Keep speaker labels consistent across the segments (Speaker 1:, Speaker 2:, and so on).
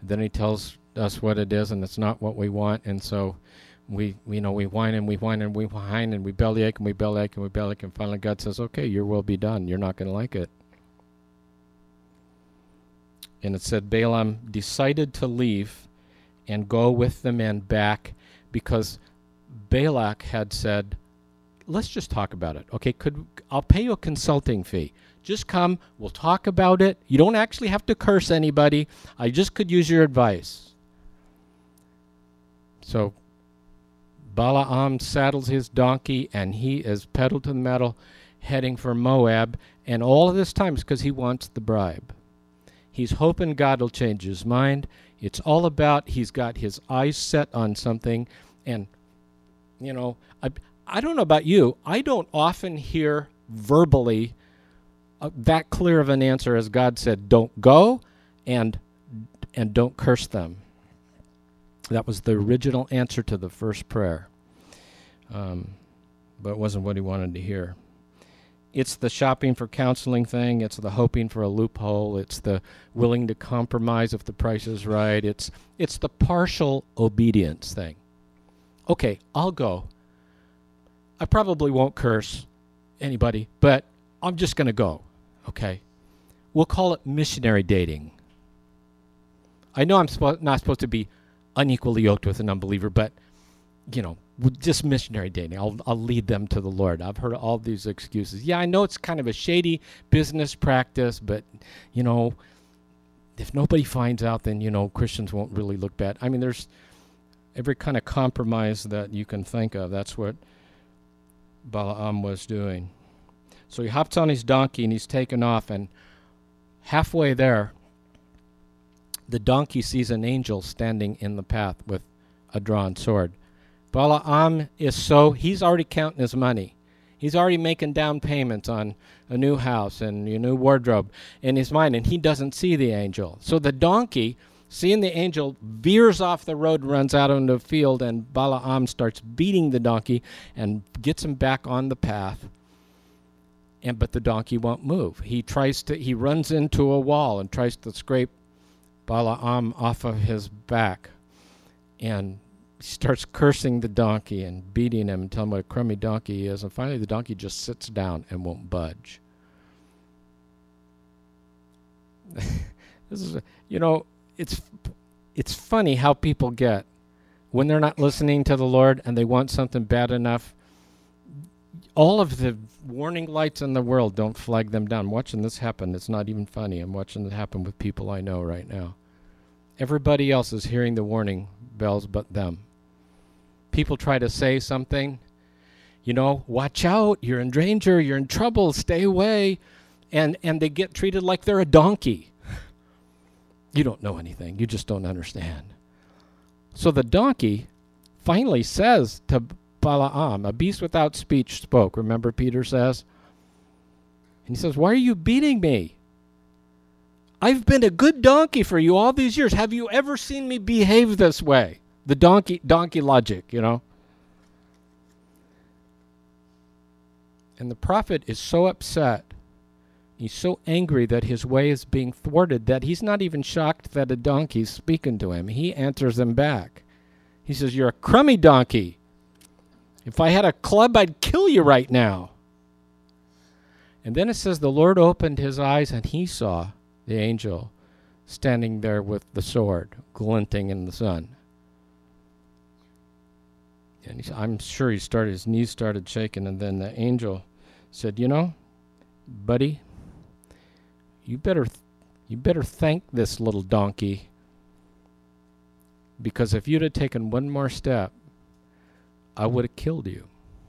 Speaker 1: then he tells us what it is, and it's not what we want, and so we whine and we whine and we whine and we bellyache and we bellyache and we bellyache, and finally God says, okay, your will be done. You're not going to like it. And it said Balaam decided to leave and go with the men back because Balak had said, let's just talk about it. Okay, I'll pay you a consulting fee. Just come, we'll talk about it. You don't actually have to curse anybody. I just could use your advice. So Balaam saddles his donkey, and he is pedal to the metal, heading for Moab. And all of this time is because he wants the bribe. He's hoping God will change his mind. It's all about he's got his eyes set on something. And, I don't know about you. I don't often hear verbally that clear of an answer as God said, don't go and don't curse them. That was the original answer to the first prayer. But it wasn't what he wanted to hear. It's the shopping for counseling thing. It's the hoping for a loophole. It's the willing to compromise if the price is right. It's the partial obedience thing. Okay, I'll go. I probably won't curse anybody, but I'm just going to go. Okay? We'll call it missionary dating. I know I'm not supposed to be unequally yoked with an unbeliever, but, just missionary dating. I'll lead them to the Lord. I've heard all these excuses. Yeah, I know it's kind of a shady business practice, but, if nobody finds out, then, Christians won't really look bad. I mean, there's every kind of compromise that you can think of. That's what Balaam was doing. So he hops on his donkey and he's taken off, and halfway there, the donkey sees an angel standing in the path with a drawn sword. Balaam he's already counting his money. He's already making down payments on a new house and a new wardrobe in his mind, and he doesn't see the angel. So the donkey, seeing the angel, veers off the road, runs out into the field, and Balaam starts beating the donkey and gets him back on the path. But the donkey won't move. He runs into a wall and tries to scrape Balaam off of his back, and starts cursing the donkey and beating him and telling him what a crummy donkey he is. And finally the donkey just sits down and won't budge. This is, it's funny how people get when they're not listening to the Lord and they want something bad enough. All of the warning lights in the world don't flag them down. I'm watching this happen. It's not even funny. I'm watching it happen with people I know right now. Everybody else is hearing the warning bells but them. People try to say something, watch out, you're in danger, you're in trouble, stay away, and they get treated like they're a donkey. You don't know anything. You just don't understand. So the donkey finally says to Balaam, a beast without speech spoke. Remember Peter says? And he says, why are you beating me? I've been a good donkey for you all these years. Have you ever seen me behave this way? The donkey logic, And the prophet is so upset. He's so angry that his way is being thwarted that he's not even shocked that a donkey's speaking to him. He answers him back. He says, you're a crummy donkey. If I had a club, I'd kill you right now. And then it says the Lord opened his eyes and he saw the angel standing there with the sword glinting in the sun. And I'm sure his knees started shaking, and then the angel said, buddy, you better thank this little donkey, because if you'd have taken one more step, I would have killed you.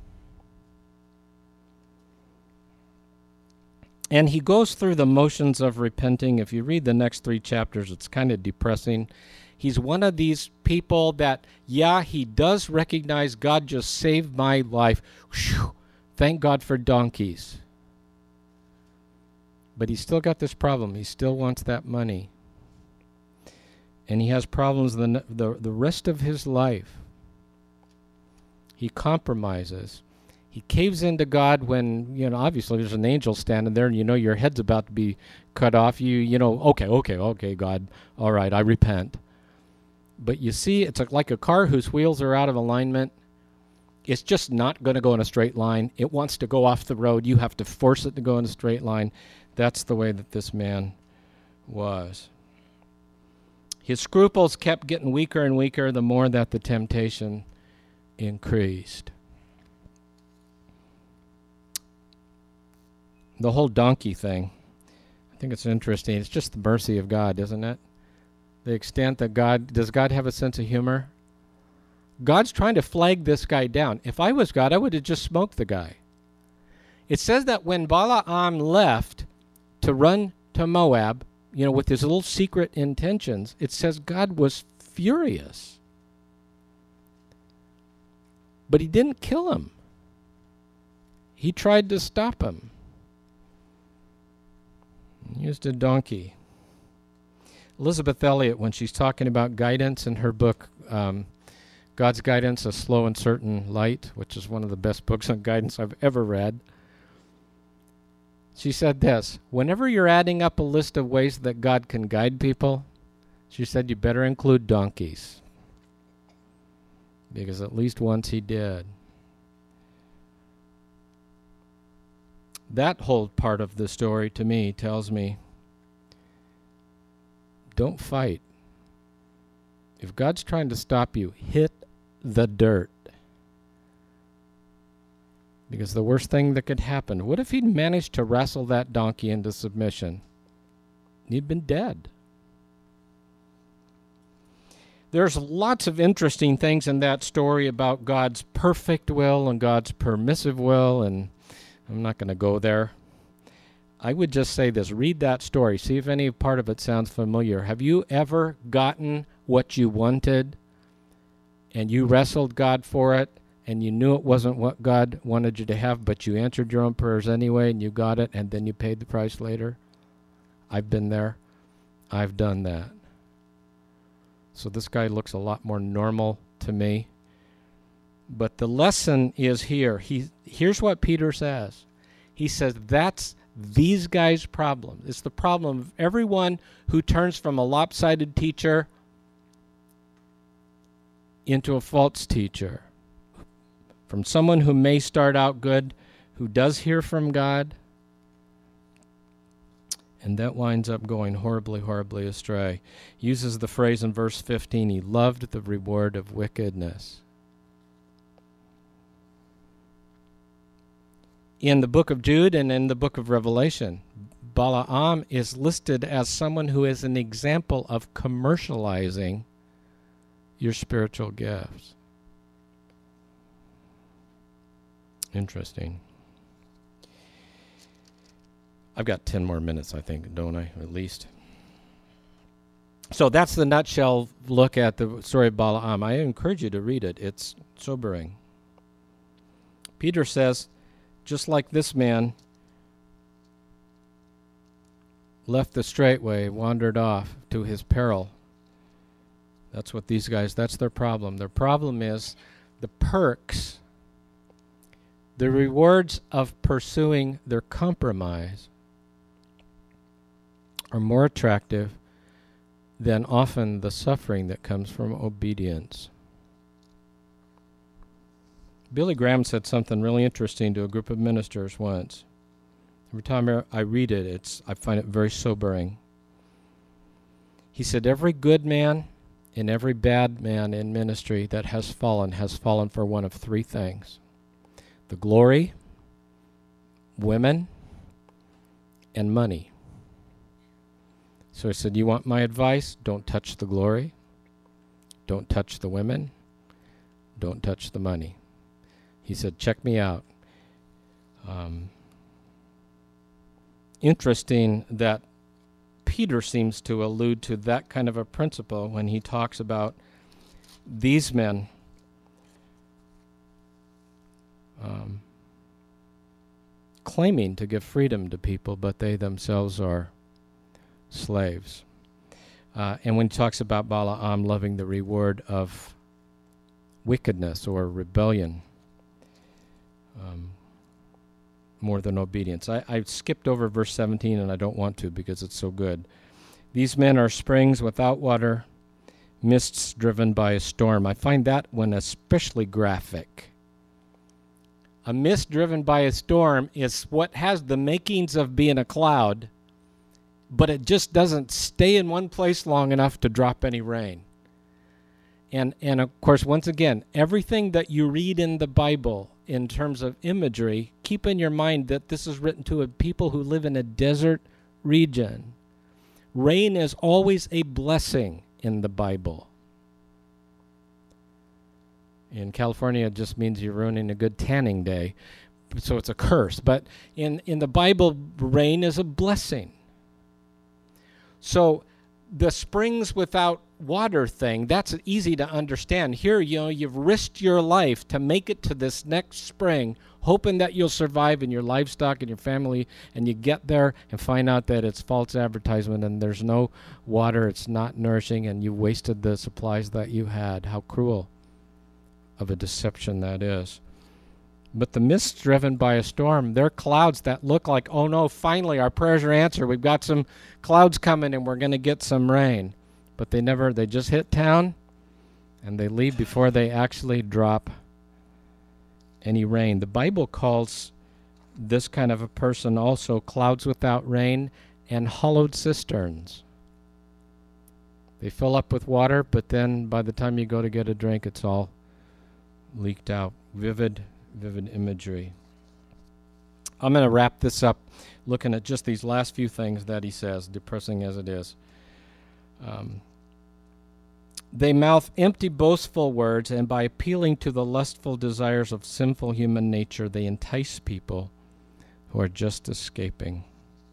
Speaker 1: And he goes through the motions of repenting. If you read the next 3 chapters, it's kind of depressing. He's one of these people that, he does recognize God just saved my life. Whew, thank God for donkeys. But he's still got this problem. He still wants that money. And he has problems the rest of his life. He compromises. He caves into God when, obviously there's an angel standing there and your head's about to be cut off. Okay, God, all right, I repent. But you see, it's like a car whose wheels are out of alignment. It's just not going to go in a straight line. It wants to go off the road. You have to force it to go in a straight line. That's the way that this man was. His scruples kept getting weaker and weaker the more that the temptation increased. The whole donkey thing, I think it's interesting. It's just the mercy of God, isn't it? The extent that does God have a sense of humor? God's trying to flag this guy down. If I was God, I would have just smoked the guy. It says that when Balaam left to run to Moab, with his little secret intentions, it says God was furious. But he didn't kill him. He tried to stop him. He used a donkey. Elizabeth Elliot, when she's talking about guidance in her book, God's Guidance, A Slow and Certain Light, which is one of the best books on guidance I've ever read, she said this: whenever you're adding up a list of ways that God can guide people, she said you better include donkeys. Because at least once he did. That whole part of the story to me tells me, don't fight. If God's trying to stop you, hit the dirt. Because the worst thing that could happen, what if he'd managed to wrestle that donkey into submission? He'd been dead. There's lots of interesting things in that story about God's perfect will and God's permissive will, and I'm not going to go there. I would just say this. Read that story. See if any part of it sounds familiar. Have you ever gotten what you wanted and you wrestled God for it and you knew it wasn't what God wanted you to have, but you answered your own prayers anyway and you got it and then you paid the price later? I've been there. I've done that. So this guy looks a lot more normal to me. But the lesson is here. Here's what Peter says. He says that's these guys' problem. It's the problem of everyone who turns from a lopsided teacher into a false teacher. From someone who may start out good, who does hear from God, and that winds up going horribly, horribly astray. He uses the phrase in verse 15, he loved the reward of wickedness. In the book of Jude and in the book of Revelation, Balaam is listed as someone who is an example of commercializing your spiritual gifts. Interesting. I've got 10 more minutes, I think, don't I? At least. So that's the nutshell look at the story of Balaam. I encourage you to read it. It's sobering. Peter says, just like this man left the straight way, wandered off to his peril. That's what these guys, that's their problem. Their problem is the perks, the rewards of pursuing their compromise are more attractive than often the suffering that comes from obedience. Billy Graham said something really interesting to a group of ministers once. Every time I read it, I find it very sobering. He said, every good man and every bad man in ministry that has fallen for one of three things: the glory, women, and money. So he said, you want my advice? Don't touch the glory. Don't touch the women. Don't touch the money. He said, check me out. Interesting that Peter seems to allude to that kind of a principle when he talks about these men claiming to give freedom to people, but they themselves are slaves. And when he talks about Balaam loving the reward of wickedness or rebellion, more than obedience. I skipped over verse 17, and I don't want to because it's so good. These men are springs without water, Mists driven by a storm. I find that one especially graphic. A mist driven by a storm is what has the makings of being a cloud, but it just doesn't stay in one place long enough to drop any rain. And of course, once again, everything that you read in the Bible in terms of imagery, keep in your mind that this is written to a people who live in a desert region. Rain is always a blessing in the Bible. In California, it just means you're ruining a good tanning day, so it's a curse. But in the Bible, rain is a blessing. So the springs without water thing, that's easy to understand. Here, you've risked your life to make it to this next spring, hoping that you'll survive in your livestock and your family, and you get there and find out that it's false advertisement and there's no water, it's not nourishing, and you wasted the supplies that you had. How cruel of a deception that is. But the mists driven by a storm, they're clouds that look like, oh no, finally our prayers are answered. We've got some clouds coming and we're going to get some rain. But they just hit town and they leave before they actually drop any rain. The Bible calls this kind of a person also clouds without rain and hollowed cisterns. They fill up with water, but then by the time you go to get a drink, it's all leaked out. Vivid imagery. I'm going to wrap this up looking at just these last few things that he says, depressing as it is. They mouth empty, boastful words, and by appealing to the lustful desires of sinful human nature, they entice people who are just escaping.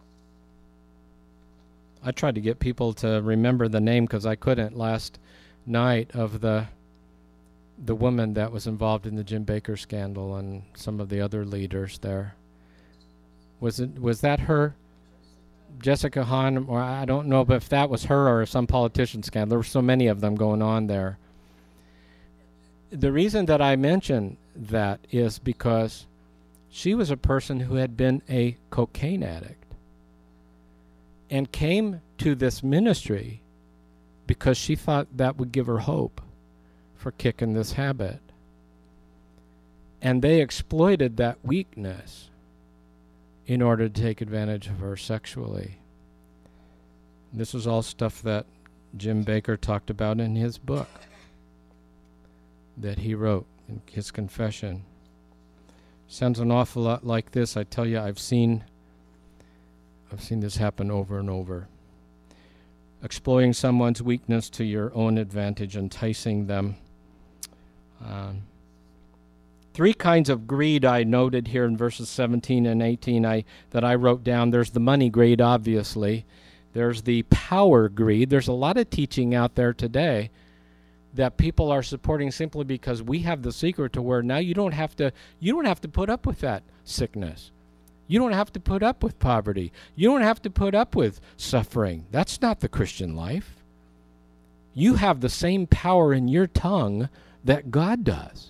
Speaker 1: I tried to get people to remember the name because I couldn't last night of the woman that was involved in the Jim Bakker scandal and some of the other leaders there. Was that her? Jessica Hahn, or I don't know if that was her or some politician scandal. There were so many of them going on there. The reason that I mention that is because she was a person who had been a cocaine addict and came to this ministry because she thought that would give her hope for kicking this habit. And they exploited that weakness in order to take advantage of her sexually. This was all stuff that Jim Bakker talked about in his book that he wrote in his confession. Sounds an awful lot like this. I tell you, I've seen this happen over and over. Exploiting someone's weakness to your own advantage, enticing them. Three kinds of greed I noted here in verses 17 and 18 that I wrote down. There's the money greed, obviously. There's the power greed. There's a lot of teaching out there today that people are supporting simply because we have the secret to where now you don't have to put up with that sickness. You don't have to put up with poverty. You don't have to put up with suffering. That's not the Christian life. You have the same power in your tongue that God does.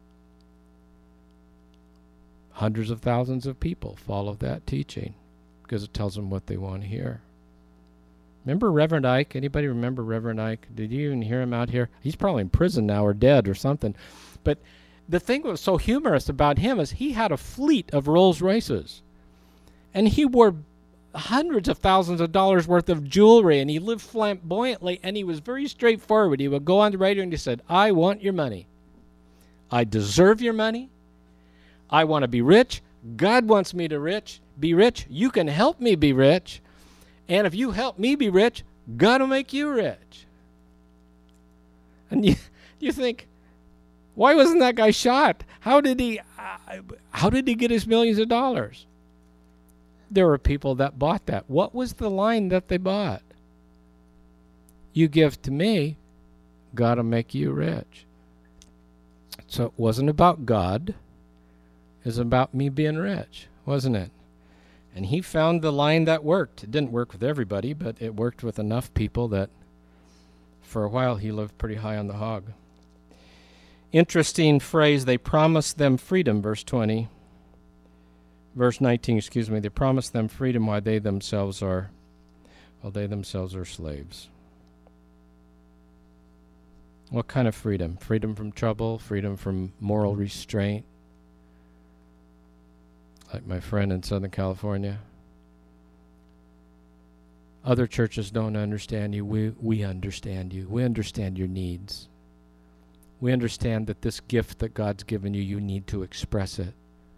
Speaker 1: Hundreds of thousands of people follow that teaching because it tells them what they want to hear. Remember Reverend Ike? Anybody remember Reverend Ike? Did you even hear him out here? He's probably in prison now or dead or something. But the thing that was so humorous about him is he had a fleet of Rolls Royces. And he wore hundreds of thousands of dollars worth of jewelry, and he lived flamboyantly, and he was very straightforward. He would go on the radio and he said, I want your money. I deserve your money. I want to be rich. God wants me to be rich. You can help me be rich. And if you help me be rich, God will make you rich. And you think, why wasn't that guy shot? How did he get his millions of dollars? There were people that bought that. What was the line that they bought? You give to me, God will make you rich. So it wasn't about God. It was about me being rich, wasn't it? And he found the line that worked. It didn't work with everybody, but it worked with enough people that for a while he lived pretty high on the hog. Interesting phrase, they promised them freedom, verse 20. Verse 19, they promised them freedom while they themselves are slaves. What kind of freedom? Freedom from trouble? Freedom from moral restraint? Like my friend in Southern California. Other churches don't understand you. We understand you. We understand your needs. We understand that this gift that God's given you, you need to express it.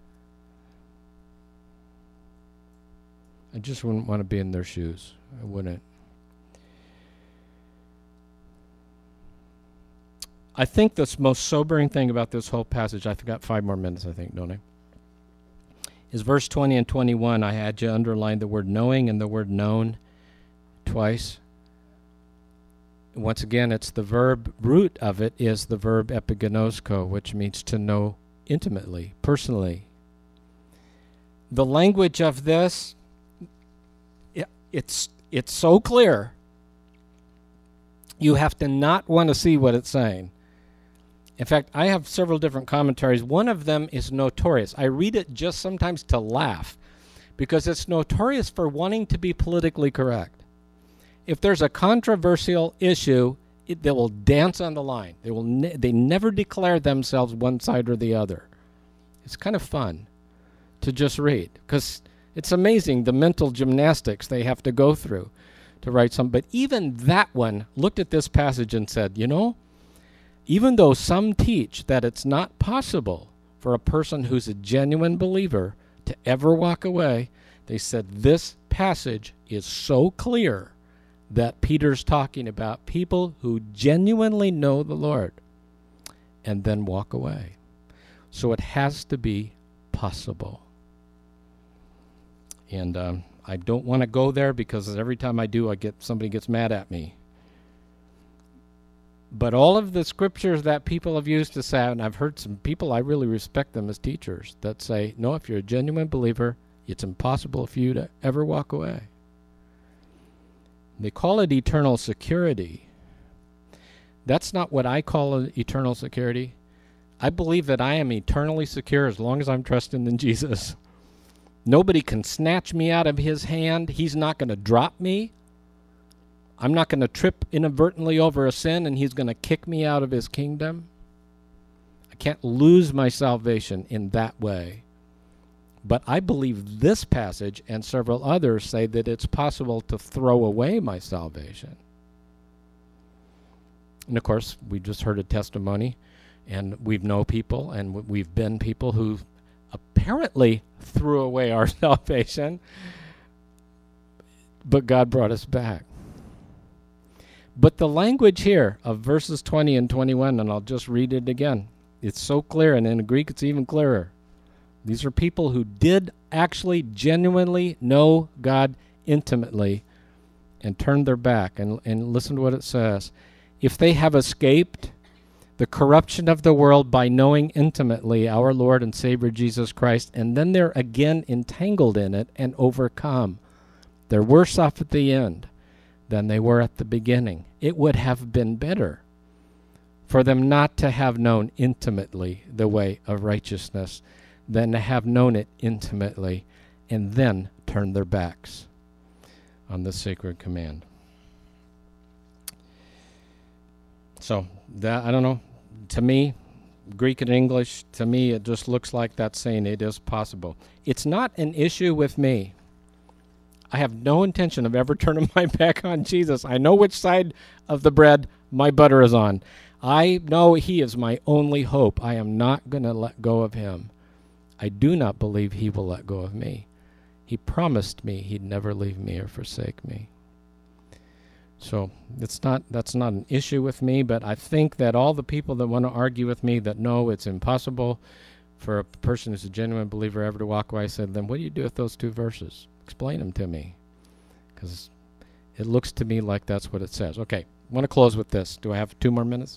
Speaker 1: I just wouldn't want to be in their shoes. I wouldn't. I think the most sobering thing about this whole passage, I've got 5 more minutes, I think, don't I? Is verse 20 and 21. I had you underline the word knowing and the word known twice. Once again, it's the verb, root of it is the verb epigenosko, which means to know intimately, personally. The language of this, it's so clear. You have to not want to see what it's saying. In fact, I have several different commentaries. One of them is notorious. I read it just sometimes to laugh because it's notorious for wanting to be politically correct. If there's a controversial issue, they will dance on the line. They never declare themselves one side or the other. It's kind of fun to just read because it's amazing the mental gymnastics they have to go through to write something. But even that one looked at this passage and said, you know, even though some teach that it's not possible for a person who's a genuine believer to ever walk away, they said this passage is so clear that Peter's talking about people who genuinely know the Lord and then walk away. So it has to be possible. And I don't want to go there because every time I do, somebody gets mad at me. But all of the scriptures that people have used to say, and I've heard some people, I really respect them as teachers, that say, no, if you're a genuine believer, it's impossible for you to ever walk away. They call it eternal security. That's not what I call eternal security. I believe that I am eternally secure as long as I'm trusting in Jesus. Nobody can snatch me out of his hand. He's not going to drop me. I'm not going to trip inadvertently over a sin and he's going to kick me out of his kingdom. I can't lose my salvation in that way. But I believe this passage and several others say that it's possible to throw away my salvation. And of course, we just heard a testimony and we've known people and we've been people who apparently threw away our salvation, but God brought us back. But the language here of verses 20 and 21, and I'll just read it again. It's so clear, and in Greek it's even clearer. These are people who did actually genuinely know God intimately and turned their back. And listen to what it says. If they have escaped the corruption of the world by knowing intimately our Lord and Savior Jesus Christ, and then they're again entangled in it and overcome, they're worse off at the end than they were at the beginning. It would have been better for them not to have known intimately the way of righteousness than to have known it intimately and then turn their backs on the sacred command. So, that, I don't know, to me, Greek and English, to me it just looks like that's saying it is possible. It's not an issue with me. I have no intention of ever turning my back on Jesus. I know which side of the bread my butter is on. I know he is my only hope. I am not going to let go of him. I do not believe he will let go of me. He promised me he'd never leave me or forsake me. So that's not an issue with me, but I think that all the people that want to argue with me that no, it's impossible for a person who's a genuine believer ever to walk away, I said, then what do you do with those 2 verses? Explain them to me, because it looks to me like that's what it says. Okay, I want to close with this. Do I have 2 more minutes?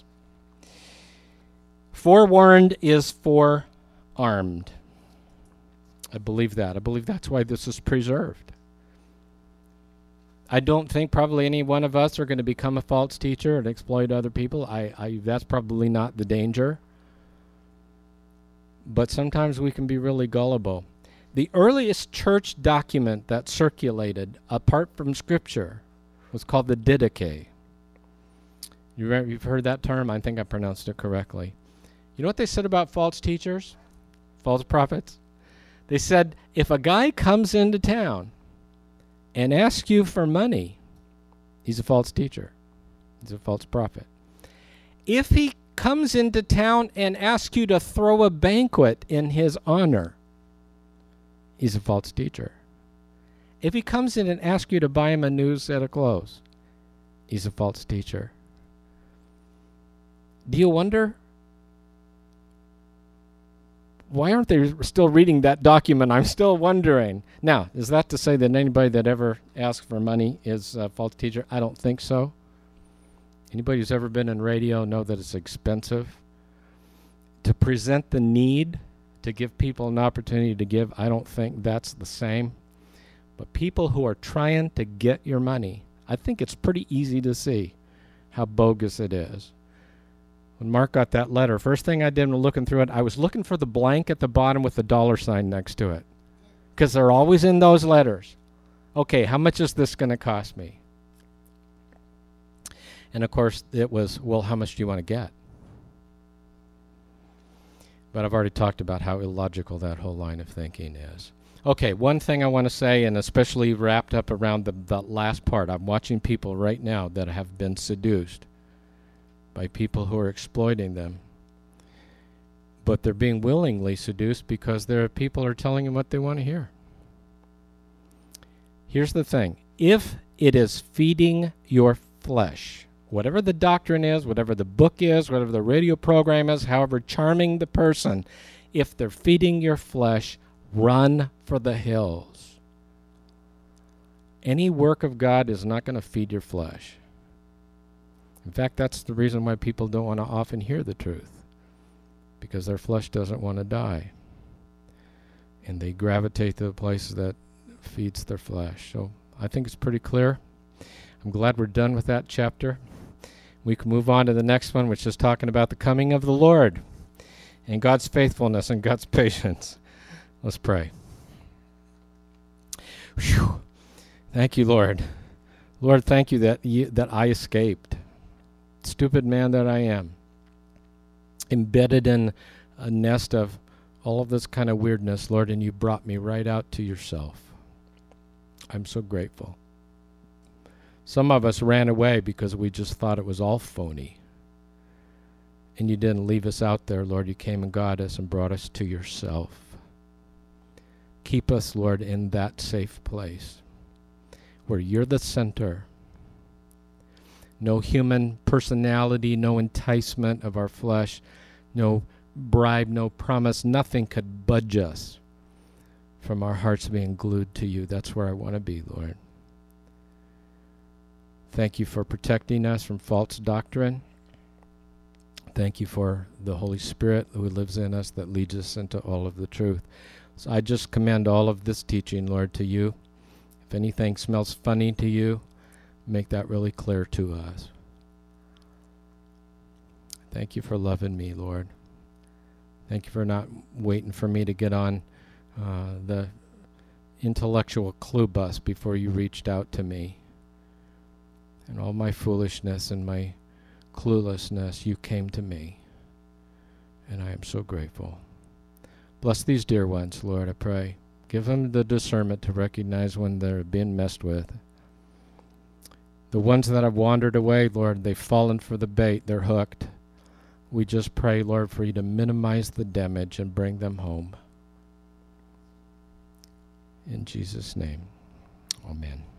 Speaker 1: Forewarned is forearmed. I believe that. I believe that's why this is preserved. I don't think probably any one of us are going to become a false teacher and exploit other people. That's probably not the danger. But sometimes we can be really gullible. The earliest church document that circulated, apart from Scripture, was called the Didache. You've heard that term? I think I pronounced it correctly. You know what they said about false teachers? False prophets? They said, if a guy comes into town and asks you for money, he's a false teacher. He's a false prophet. If he comes into town and asks you to throw a banquet in his honor, he's a false teacher. If he comes in and asks you to buy him a new set of clothes, he's a false teacher. Do you wonder, why aren't they still reading that document? I'm still wondering. Now, is that to say that anybody that ever asks for money is a false teacher? I don't think so. Anybody who's ever been in radio know that it's expensive. To present the need to give people an opportunity to give, I don't think that's the same. But people who are trying to get your money, I think it's pretty easy to see how bogus it is. When Mark got that letter, first thing I did when looking through it, I was looking for the blank at the bottom with the dollar sign next to it. Because they're always in those letters. Okay, how much is this going to cost me? And of course, it was, well, how much do you want to get? But I've already talked about how illogical that whole line of thinking is. Okay, one thing I want to say, and especially wrapped up around the last part, I'm watching people right now that have been seduced by people who are exploiting them. But they're being willingly seduced because their people are telling them what they want to hear. Here's the thing. If it is feeding your flesh, whatever the doctrine is, whatever the book is, whatever the radio program is, however charming the person, if they're feeding your flesh, run for the hills. Any work of God is not going to feed your flesh. In fact, that's the reason why people don't want to often hear the truth, because their flesh doesn't want to die. And they gravitate to the places that feeds their flesh. So I think it's pretty clear. I'm glad we're done with that chapter. We can move on to the next one, which is talking about the coming of the Lord and God's faithfulness and God's patience. Let's pray. Whew. Thank you, Lord. Lord, thank you that I escaped. Stupid man that I am, embedded in a nest of all of this kind of weirdness, Lord, and you brought me right out to yourself. I'm so grateful. Some of us ran away because we just thought it was all phony. And you didn't leave us out there, Lord. You came and got us and brought us to yourself. Keep us, Lord, in that safe place where you're the center. No human personality, no enticement of our flesh, no bribe, no promise. Nothing could budge us from our hearts being glued to you. That's where I want to be, Lord. Thank you for protecting us from false doctrine. Thank you for the Holy Spirit who lives in us that leads us into all of the truth. So I just commend all of this teaching, Lord, to you. If anything smells funny to you, make that really clear to us. Thank you for loving me, Lord. Thank you for not waiting for me to get on the intellectual clue bus before you reached out to me. And all my foolishness and my cluelessness, you came to me. And I am so grateful. Bless these dear ones, Lord, I pray. Give them the discernment to recognize when they're being messed with. The ones that have wandered away, Lord, they've fallen for the bait. They're hooked. We just pray, Lord, for you to minimize the damage and bring them home. In Jesus' name, amen.